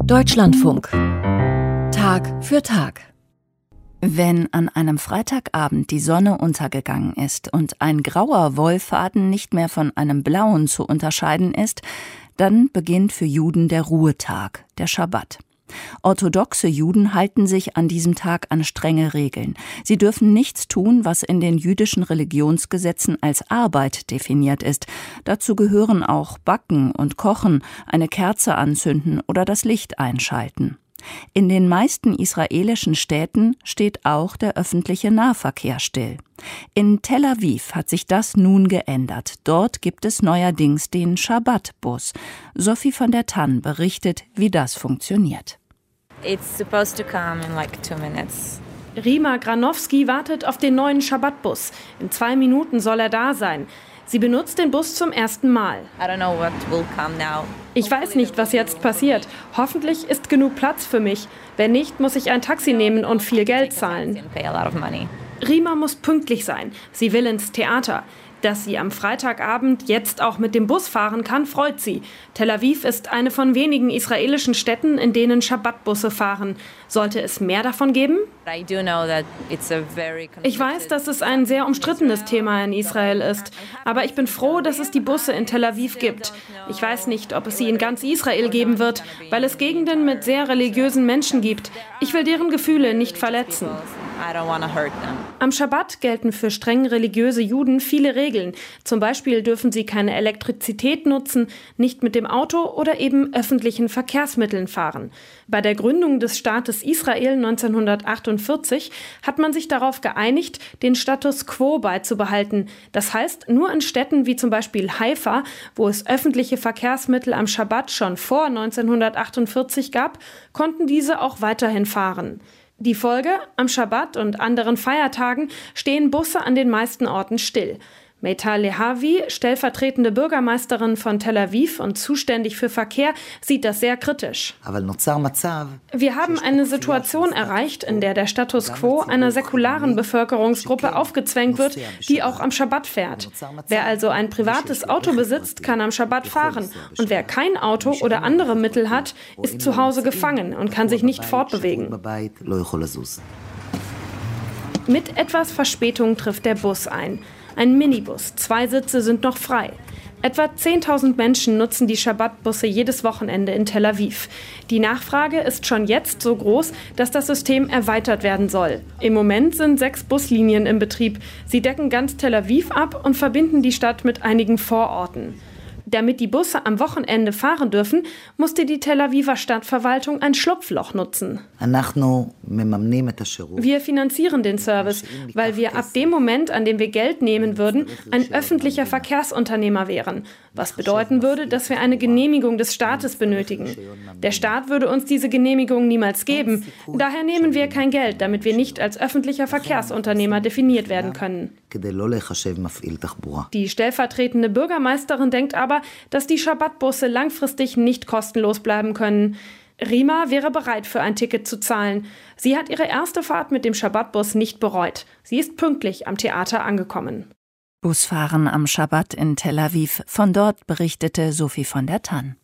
Deutschlandfunk. Tag für Tag. Wenn an einem Freitagabend die Sonne untergegangen ist und ein grauer Wollfaden nicht mehr von einem blauen zu unterscheiden ist, dann beginnt für Juden der Ruhetag, der Schabbat. Orthodoxe Juden halten sich an diesem Tag an strenge Regeln. Sie dürfen nichts tun, was in den jüdischen Religionsgesetzen als Arbeit definiert ist. Dazu gehören auch Backen und Kochen, eine Kerze anzünden oder das Licht einschalten. In den meisten israelischen Städten steht auch der öffentliche Nahverkehr still. In Tel Aviv hat sich das nun geändert. Dort gibt es neuerdings den Schabbat-Bus. Sophie von der Tann berichtet, wie das funktioniert. It's supposed to come in like 2 minutes. Rima Granowski wartet auf den neuen Schabbat-Bus. In 2 Minuten soll er da sein. Sie benutzt den Bus zum ersten Mal. I don't know what will come now. Ich weiß nicht, was jetzt passiert. Hoffentlich ist genug Platz für mich. Wenn nicht, muss ich ein Taxi nehmen und viel Geld zahlen. Rima muss pünktlich sein. Sie will ins Theater. Dass sie am Freitagabend jetzt auch mit dem Bus fahren kann, freut sie. Tel Aviv ist eine von wenigen israelischen Städten, in denen Schabbatbusse fahren. Sollte es mehr davon geben? Ich weiß, dass es ein sehr umstrittenes Thema in Israel ist. Aber ich bin froh, dass es die Busse in Tel Aviv gibt. Ich weiß nicht, ob es sie in ganz Israel geben wird, weil es Gegenden mit sehr religiösen Menschen gibt. Ich will deren Gefühle nicht verletzen. Am Schabbat gelten für streng religiöse Juden viele Regeln. Zum Beispiel dürfen sie keine Elektrizität nutzen, nicht mit dem Auto oder eben öffentlichen Verkehrsmitteln fahren. Bei der Gründung des Staates Israel 1948 hat man sich darauf geeinigt, den Status quo beizubehalten. Das heißt, nur in Städten wie zum Beispiel Haifa, wo es öffentliche Verkehrsmittel am Schabbat schon vor 1948 gab, konnten diese auch weiterhin fahren. Die Folge: am Schabbat und anderen Feiertagen stehen Busse an den meisten Orten still. Meital Lehavi, stellvertretende Bürgermeisterin von Tel Aviv und zuständig für Verkehr, sieht das sehr kritisch. Wir haben eine Situation erreicht, in der der Status quo einer säkularen Bevölkerungsgruppe aufgezwängt wird, die auch am Schabbat fährt. Wer also ein privates Auto besitzt, kann am Schabbat fahren. Und wer kein Auto oder andere Mittel hat, ist zu Hause gefangen und kann sich nicht fortbewegen. Mit etwas Verspätung trifft der Bus ein. Ein Minibus, 2 Sitze sind noch frei. Etwa 10.000 Menschen nutzen die Schabbatbusse jedes Wochenende in Tel Aviv. Die Nachfrage ist schon jetzt so groß, dass das System erweitert werden soll. Im Moment sind 6 Buslinien im Betrieb. Sie decken ganz Tel Aviv ab und verbinden die Stadt mit einigen Vororten. Damit die Busse am Wochenende fahren dürfen, musste die Tel Aviver Stadtverwaltung ein Schlupfloch nutzen. Wir finanzieren den Service, weil wir ab dem Moment, an dem wir Geld nehmen würden, ein öffentlicher Verkehrsunternehmer wären. Was bedeuten würde, dass wir eine Genehmigung des Staates benötigen. Der Staat würde uns diese Genehmigung niemals geben. Daher nehmen wir kein Geld, damit wir nicht als öffentlicher Verkehrsunternehmer definiert werden können. Die stellvertretende Bürgermeisterin denkt aber, dass die Schabbatbusse langfristig nicht kostenlos bleiben können. Rima wäre bereit, für ein Ticket zu zahlen. Sie hat ihre erste Fahrt mit dem Schabbatbus nicht bereut. Sie ist pünktlich am Theater angekommen. Busfahren am Schabbat in Tel Aviv. Von dort berichtete Sophie von der Tann.